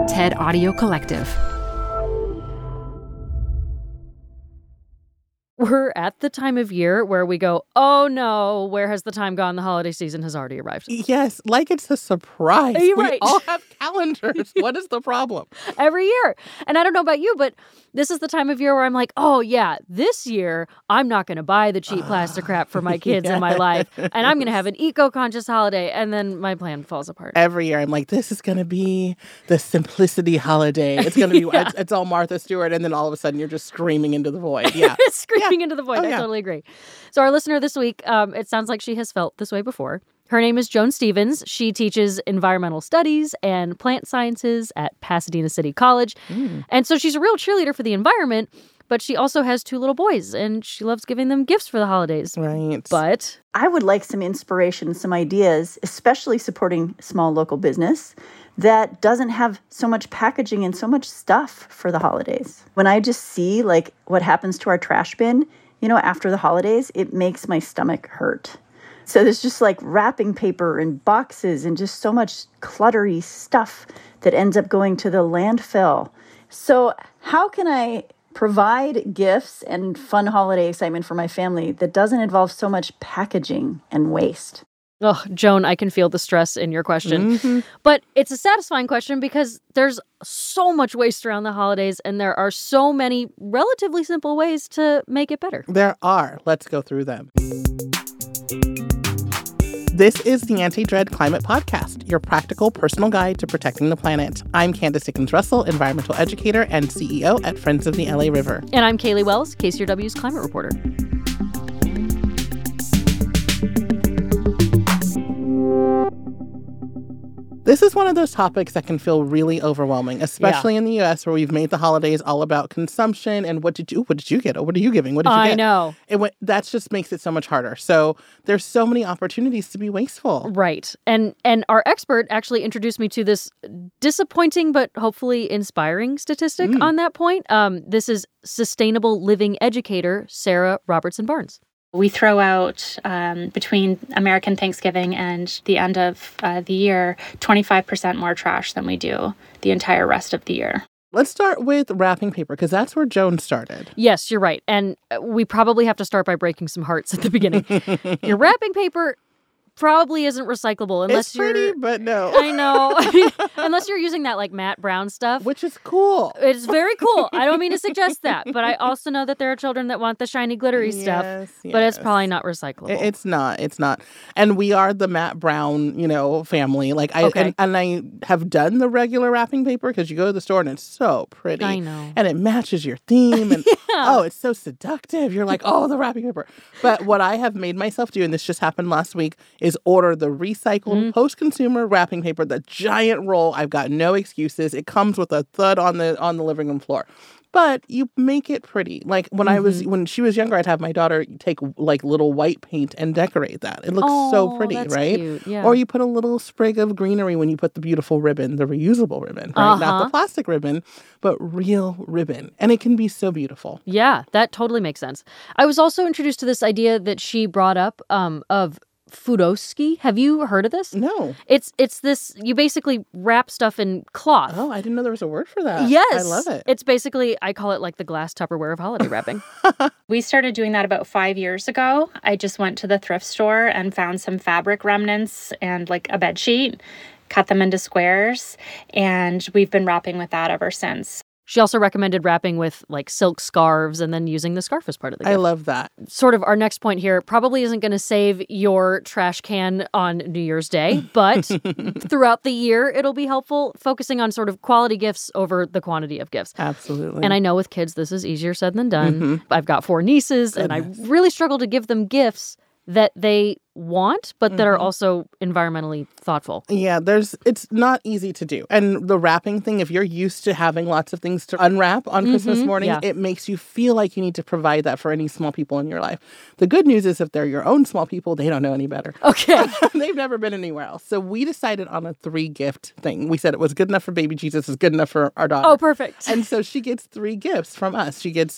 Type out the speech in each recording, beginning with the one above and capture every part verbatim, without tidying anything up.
TED Audio Collective. We're at the time of year where we go, oh no, where has the time gone? The holiday season has already arrived. Yes, like it's a surprise. Are you we right? all have calendars. What is the problem? Every year. And I don't know about you, but this is the time of year where I'm like, oh yeah, this year I'm not going to buy the cheap plastic crap for my kids yes. in my life. And I'm going to have an eco-conscious holiday. And then my plan falls apart. Every year I'm like, this is going to be the simplicity holiday. It's going to be, yeah. it's, it's all Martha Stewart. And then all of a sudden you're just screaming into the void. Yeah. screaming yeah. into the void. Oh, I yeah. totally agree. So our listener this week, um, it sounds like she has felt this way before. Her name is Joan Stevens. She teaches environmental studies and plant sciences at Pasadena City College. Mm. And so she's a real cheerleader for the environment, but she also has two little boys, and she loves giving them gifts for the holidays. Right. But I would like some inspiration, some ideas, especially supporting small local business that doesn't have so much packaging and so much stuff for the holidays. When I just see like what happens to our trash bin, you know, after the holidays, it makes my stomach hurt. So there's just like wrapping paper and boxes and just so much cluttery stuff that ends up going to the landfill. So how can I provide gifts and fun holiday excitement for my family that doesn't involve so much packaging and waste? Oh, Joan, I can feel the stress in your question. Mm-hmm. But it's a satisfying question because there's so much waste around the holidays and there are so many relatively simple ways to make it better. There are. Let's go through them. This is the Anti-Dread Climate Podcast, your practical personal guide to protecting the planet. I'm Candace Dickens-Russell, environmental educator and C E O at Friends of the L A River. And I'm Kaylee Wells, K C R W's climate reporter. This is one of those topics that can feel really overwhelming, especially yeah. in the U S where we've made the holidays all about consumption and what did you what did you get? Or what are you giving? What did you I get? I know. It went, that just makes it so much harder. So there's so many opportunities to be wasteful. Right. And and our expert actually introduced me to this disappointing but hopefully inspiring statistic mm. on that point. Um, this is sustainable living educator Sarah Robertson Barnes. We throw out, um, between American Thanksgiving and the end of uh, the year, twenty-five percent more trash than we do the entire rest of the year. Let's start with wrapping paper, because that's where Joan started. Yes, you're right. And we probably have to start by breaking some hearts at the beginning. Your wrapping paper probably isn't recyclable unless it's pretty, you're... but no. I know. I mean, unless you're using that like matte brown stuff. Which is cool. It's very cool. I don't mean to suggest that, but I also know that there are children that want the shiny glittery yes, stuff, yes. but it's probably not recyclable. It's not. It's not. And we are the matte brown, you know, family. Like I okay. and, and I have done the regular wrapping paper because you go to the store and it's so pretty. I know. And it matches your theme. And yeah. oh, it's so seductive. You're like, oh, the wrapping paper. But what I have made myself do, and this just happened last week, is order the recycled mm. post-consumer wrapping paper, the giant roll. I've got no excuses. It comes with a thud on the on the living room floor. But you make it pretty. Like when mm-hmm. I was when she was younger, I'd have my daughter take like little white paint and decorate that. It looks oh, so pretty, that's right? Cute. Yeah. Or you put a little sprig of greenery when you put the beautiful ribbon, the reusable ribbon, right? Uh-huh. Not the plastic ribbon, but real ribbon. And it can be so beautiful. Yeah, that totally makes sense. I was also introduced to this idea that she brought up um, of Fudoski. Have you heard of this? No. It's it's this, you basically wrap stuff in cloth. Oh, I didn't know there was a word for that. Yes. I love it. It's basically, I call it like the glass Tupperware of holiday wrapping. We started doing that about five years ago. I just went to the thrift store and found some fabric remnants and like a bed sheet, cut them into squares, and we've been wrapping with that ever since. She also recommended wrapping with like silk scarves and then using the scarf as part of the gift. I love that. Sort of our next point here probably isn't going to save your trash can on New Year's Day, but throughout the year, it'll be helpful focusing on sort of quality gifts over the quantity of gifts. Absolutely. And I know with kids, this is easier said than done. Mm-hmm. I've got four nieces Goodness. and I really struggle to give them gifts that they want, but that mm-hmm. are also environmentally thoughtful. Yeah, there's it's not easy to do. And the wrapping thing, if you're used to having lots of things to unwrap on mm-hmm. Christmas morning, yeah. it makes you feel like you need to provide that for any small people in your life. The good news is if they're your own small people, they don't know any better. Okay. They've never been anywhere else. So we decided on a three gift thing. We said it was good enough for baby Jesus, it's good enough for our daughter. Oh, perfect. And so she gets three gifts from us. She gets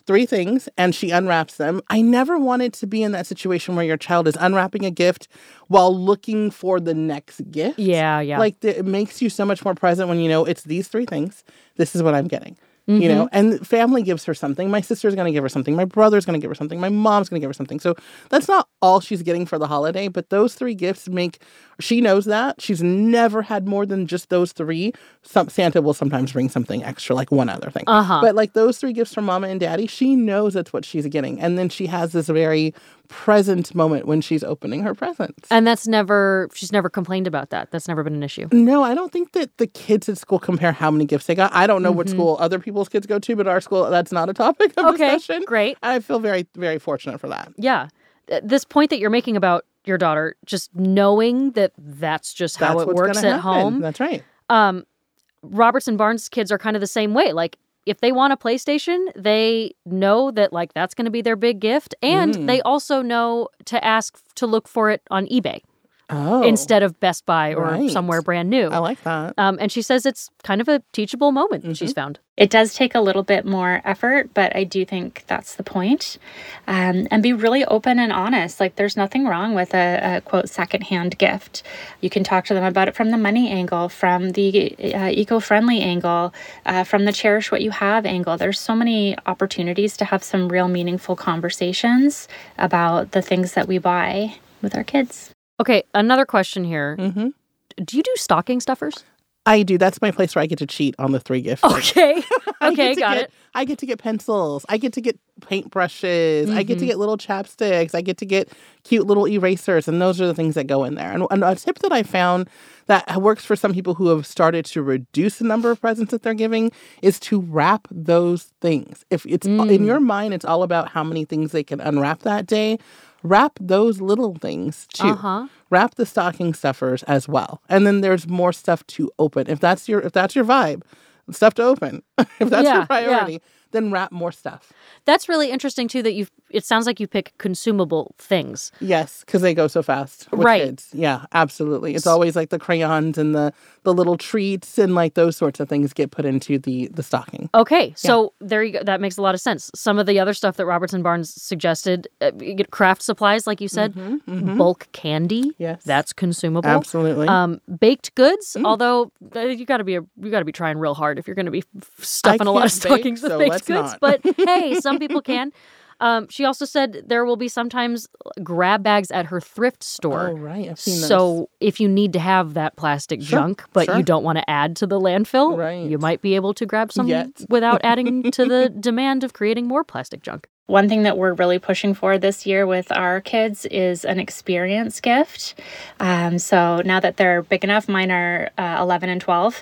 three things, and she unwraps them. I never wanted to be in that situation where your child is unwrapping a gift while looking for the next gift. Yeah, yeah. Like, the, it makes you so much more present when you know it's these three things. This is what I'm getting. Mm-hmm. You know, and family gives her something. My sister's going to give her something. My brother's going to give her something. My mom's going to give her something. So that's not all she's getting for the holiday, but those three gifts make, she knows that. She's never had more than just those three. Some, Santa will sometimes bring something extra, like one other thing. Uh-huh. But like those three gifts from mama and daddy, she knows that's what she's getting. And then she has this very present moment when she's opening her presents. And that's never, she's never complained about that. That's never been an issue. No, I don't think that the kids at school compare how many gifts they got. I don't know mm-hmm. what school other people's kids go to, but our school, that's not a topic of okay, discussion. Great. I feel very, very fortunate for that. Yeah. This point that you're making about your daughter, just knowing that that's just that's how it works at happen. home. That's right. Um, Robertson Barnes kids are kind of the same way. Like, if they want a PlayStation, they know that, like, that's going to be their big gift. And mm. they also know to ask to look for it on eBay. Oh, instead of Best Buy or right. somewhere brand new. I like that. Um, and she says it's kind of a teachable moment mm-hmm. she's found. It does take a little bit more effort, but I do think that's the point. Um, and be really open and honest. Like, there's nothing wrong with a, a quote, secondhand gift. You can talk to them about it from the money angle, from the uh, eco-friendly angle, uh, from the cherish what you have angle. There's so many opportunities to have some real meaningful conversations about the things that we buy with our kids. Okay, another question here. Mm-hmm. Do you do stocking stuffers? I do. That's my place where I get to cheat on the three gifts. Okay. Okay, got get, it. I get to get pencils. I get to get paintbrushes. Mm-hmm. I get to get little chapsticks. I get to get cute little erasers. And those are the things that go in there. And, and a tip that I found that works for some people who have started to reduce the number of presents that they're giving is to wrap those things. If it's mm. in your mind, it's all about how many things they can unwrap that day. Wrap those little things too. Uh-huh. Wrap the stocking stuffers as well. And then there's more stuff to open. If that's your if that's your vibe, stuff to open. If that's yeah, your priority, yeah. then wrap more stuff. That's really interesting too that you it sounds like you pick consumable things. Yes, because they go so fast with right. kids. Yeah, absolutely. It's always like the crayons and the, the little treats and like those sorts of things get put into the, the stocking. Okay, so yeah. there you go. That makes a lot of sense. Some of the other stuff that Robertson Barnes suggested, uh, craft supplies, like you said, mm-hmm, mm-hmm. bulk candy. Yes, that's consumable. Absolutely. Um, baked goods, mm. although uh, you got to be a, you got to be trying real hard if you're going to be stuffing I a lot of bake, stockings so with baked goods. Not. But hey, some people can. Um, she also said there will be sometimes grab bags at her thrift store. Oh, right. I've seen those. So if you need to have that plastic sure, junk, but sure. you don't want to add to the landfill, right. you might be able to grab some Yet. without adding to the demand of creating more plastic junk. One thing that we're really pushing for this year with our kids is an experience gift. Um, so now that they're big enough, mine are uh, eleven and twelve.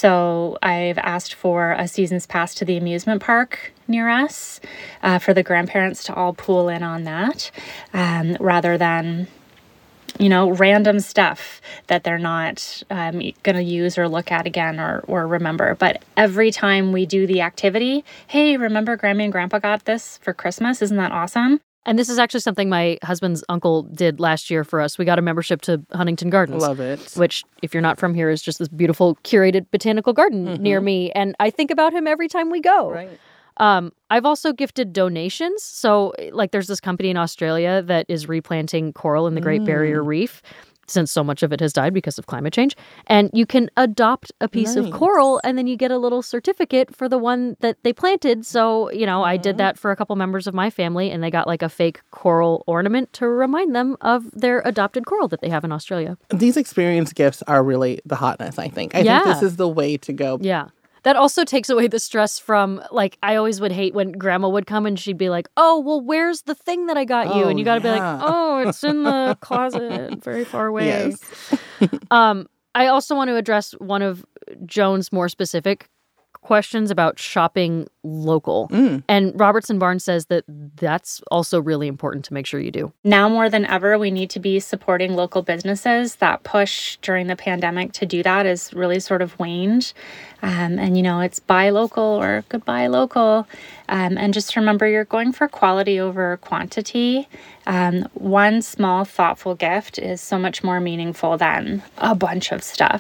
So I've asked for a season's pass to the amusement park near us uh, for the grandparents to all pool in on that um, rather than, you know, random stuff that they're not um, going to use or look at again or, or remember. But every time we do the activity, hey, remember Grammy and Grandpa got this for Christmas? Isn't that awesome? And this is actually something my husband's uncle did last year for us. We got a membership to Huntington Gardens. Love it. Which, if you're not from here, is just this beautiful curated botanical garden mm-hmm. near me. And I think about him every time we go. Right. Um, I've also gifted donations. So, like, there's this company in Australia that is replanting coral in the Great mm. Barrier Reef, since so much of it has died because of climate change. And you can adopt a piece nice. of coral, and then you get a little certificate for the one that they planted. So, you know, mm. I did that for a couple members of my family, and they got, like, a fake coral ornament to remind them of their adopted coral that they have in Australia. These experience gifts are really the hotness, I think. I yeah. think this is the way to go. Yeah. That also takes away the stress from, like, I always would hate when grandma would come and she'd be like, oh, well, where's the thing that I got you? Oh, and you got to yeah. be like, oh, it's in the closet very far away. Yes. um, I also want to address one of Joan's more specific questions about shopping local. Mm. And Robertson Barnes says that that's also really important to make sure you do. Now more than ever, we need to be supporting local businesses. That push during the pandemic to do that is really sort of waned. Um, and, you know, it's buy local or goodbye local. Um, and just remember, you're going for quality over quantity. Um, one small, thoughtful gift is so much more meaningful than a bunch of stuff.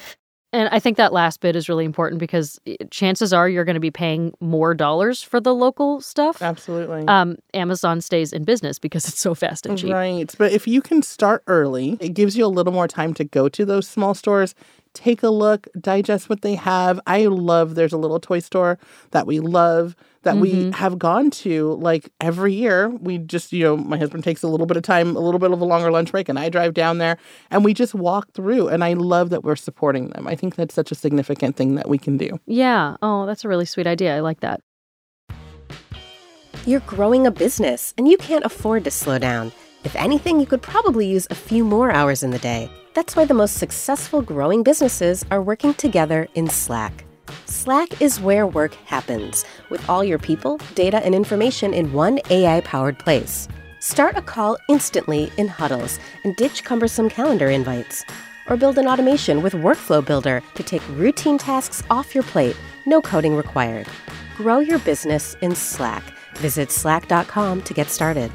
And I think that last bit is really important because chances are you're going to be paying more dollars for the local stuff. Absolutely. Um, Amazon stays in business because it's so fast and cheap. Right. But if you can start early, it gives you a little more time to go to those small stores, take a look, digest what they have. I love, there's a little toy store that we love that mm-hmm. we have gone to like every year. We just, you know, my husband takes a little bit of time, a little bit of a longer lunch break, and I drive down there and we just walk through. And I love that we're supporting them. I think that's such a significant thing that we can do. Yeah. Oh, that's a really sweet idea. I like that. You're growing a business and you can't afford to slow down. If anything, you could probably use a few more hours in the day. That's why the most successful growing businesses are working together in Slack. Slack is where work happens, with all your people, data, and information in one A I-powered place. Start a call instantly in huddles and ditch cumbersome calendar invites. Or build an automation with Workflow Builder to take routine tasks off your plate, no coding required. Grow your business in Slack. Visit slack dot com to get started.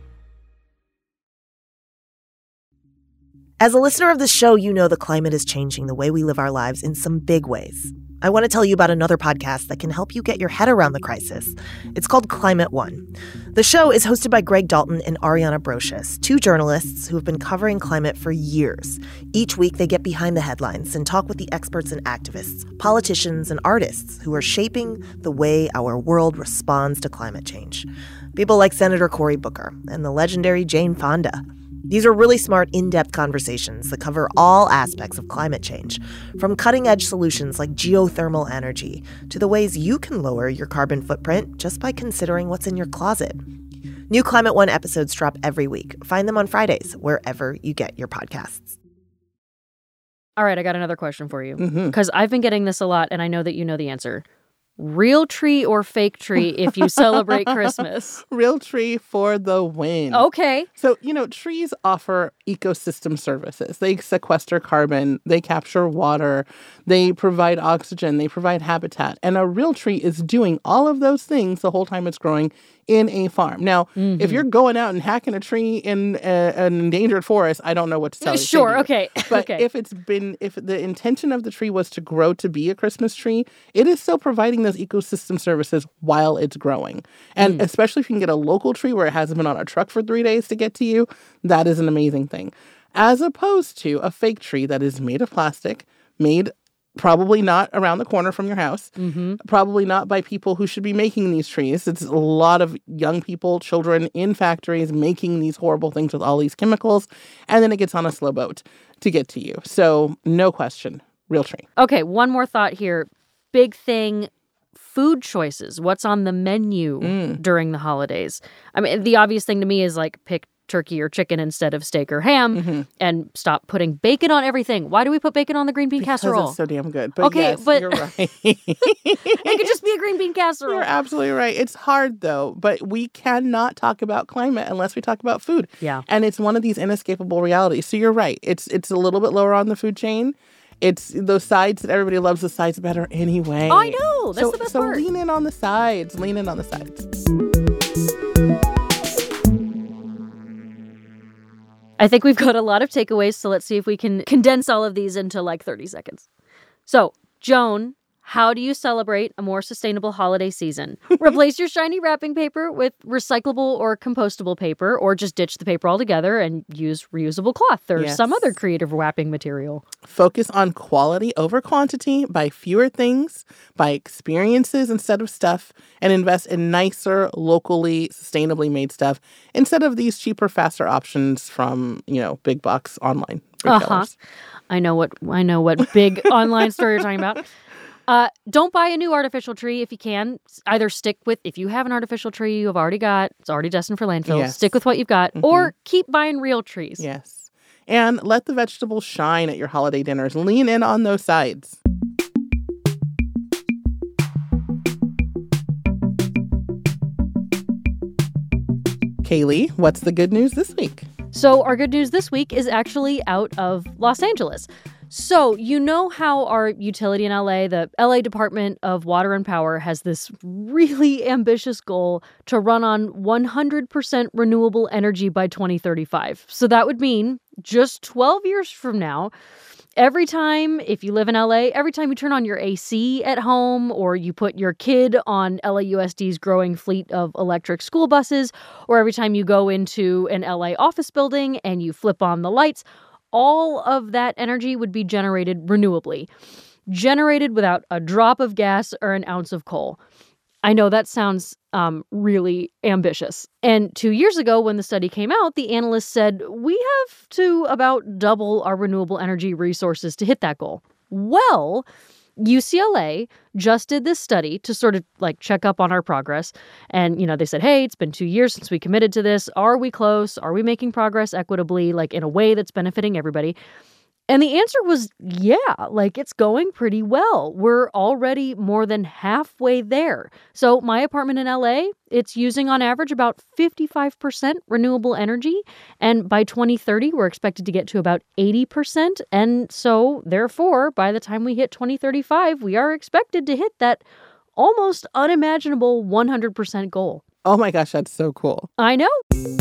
As a listener of this show, you know the climate is changing the way we live our lives in some big ways. I want to tell you about another podcast that can help you get your head around the crisis. It's called Climate One. The show is hosted by Greg Dalton and Ariana Brocious, two journalists who have been covering climate for years. Each week, they get behind the headlines and talk with the experts and activists, politicians and artists who are shaping the way our world responds to climate change. People like Senator Cory Booker and the legendary Jane Fonda. These are really smart, in-depth conversations that cover all aspects of climate change, from cutting-edge solutions like geothermal energy to the ways you can lower your carbon footprint just by considering what's in your closet. New Climate One episodes drop every week. Find them on Fridays, wherever you get your podcasts. All right, I got another question for you, Mm-hmm. because I've been getting this a lot, and I know that you know the answer. Real tree or fake tree if you celebrate Christmas? Real tree for the win. Okay. So, you know, trees offer ecosystem services. They sequester carbon, they capture water, they provide oxygen, they provide habitat. And a real tree is doing all of those things the whole time it's growing in a farm. Now, mm-hmm. if you're going out and hacking a tree in a, an endangered forest, I don't know what to tell you. Sure, okay. But okay. if it's been, if the intention of the tree was to grow to be a Christmas tree, it is still providing those ecosystem services while it's growing. And mm. especially if you can get a local tree where it hasn't been on a truck for three days to get to you, that is an amazing thing. As opposed to a fake tree that is made of plastic, made probably not around the corner from your house, mm-hmm. probably not by people who should be making these trees. It's a lot of young people, children in factories making these horrible things with all these chemicals, and then it gets on a slow boat to get to you. So no question, real tree. Okay, one more thought here. Big thing, food choices. What's on the menu Mm. during the holidays? I mean, the obvious thing to me is like pick turkey or chicken instead of steak or ham, mm-hmm. and stop putting bacon on everything. Why do we put bacon on the green bean Because casserole? it's so damn good. But okay, yes, but you're right. it could just be a green bean casserole. You're absolutely right. It's hard, though, but we cannot talk about climate unless we talk about food. Yeah. And it's one of these inescapable realities. So you're right. It's it's a little bit lower on the food chain. It's those sides that everybody loves the sides better anyway. Oh, I know. That's so, the best so part. lean in on the sides. Lean in on the sides. I think we've got a lot of takeaways, so let's see if we can condense all of these into like thirty seconds. So, Joan, how do you celebrate a more sustainable holiday season? Replace your shiny wrapping paper with recyclable or compostable paper, or just ditch the paper altogether and use reusable cloth or Yes. some other creative wrapping material. Focus on quality over quantity, buy fewer things, buy experiences instead of stuff, and invest in nicer, locally, sustainably made stuff instead of these cheaper, faster options from, you know, big box online retailers. Uh-huh. I know what I know what big online store you're talking about. Uh, don't buy a new artificial tree if you can. Either stick with, if you have an artificial tree you have already got, it's already destined for landfill, Yes. stick with what you've got, Mhm. or keep buying real trees. Yes. And let the vegetables shine at your holiday dinners. Lean in on those sides. Kaylee, what's the good news this week? So our good news this week is actually out of Los Angeles. So you know how our utility in L A, the L A Department of Water and Power, has this really ambitious goal to run on one hundred percent renewable energy by twenty thirty-five. So that would mean just twelve years from now, Every time, if you live in L A, every time you turn on your A C at home or you put your kid on L A U S D's growing fleet of electric school buses, or every time you go into an L A office building and you flip on the lights, all of that energy would be generated renewably, generated without a drop of gas or an ounce of coal. I know that sounds um, really ambitious. And two years ago, when the study came out, the analysts said, we have to about double our renewable energy resources to hit that goal. Well, U C L A just did this study to sort of like check up on our progress. And, you know, they said, hey, it's been two years since we committed to this. Are we close? Are we making progress equitably, like in a way that's benefiting everybody? And the answer was, yeah, like it's going pretty well. We're already more than halfway there. So my apartment in L A, it's using on average about fifty-five percent renewable energy. And by twenty thirty, we're expected to get to about eighty percent. And so therefore, by the time we hit twenty thirty-five, we are expected to hit that almost unimaginable one hundred percent goal. Oh my gosh, that's so cool. I know.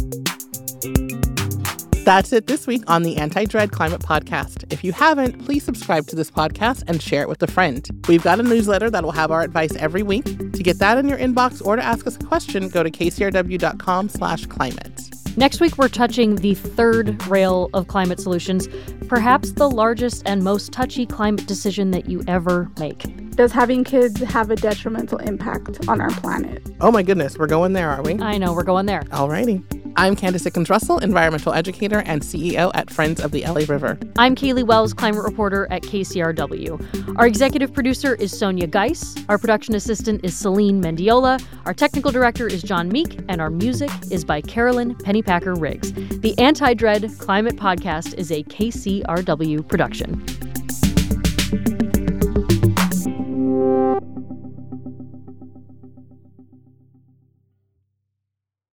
That's it this week on the Anti-Dread Climate Podcast. If you haven't, please subscribe to this podcast and share it with a friend. We've got a newsletter that will have our advice every week. To get that in your inbox or to ask us a question, go to kcrw.com slash climate. Next week, we're touching the third rail of climate solutions, perhaps the largest and most touchy climate decision that you ever make. Does having kids have a detrimental impact on our planet? Oh my goodness, we're going there, are we? I know, we're going there. Alrighty. I'm Candace Dickens-Russell, environmental educator and C E O at Friends of the L A River. I'm Kaylee Wells, climate reporter at K C R W. Our executive producer is Sonia Geis. Our production assistant is Celine Mendiola. Our technical director is John Meek. And our music is by Carolyn Pennypacker Riggs. The Anti-Dread Climate Podcast is a K C R W production.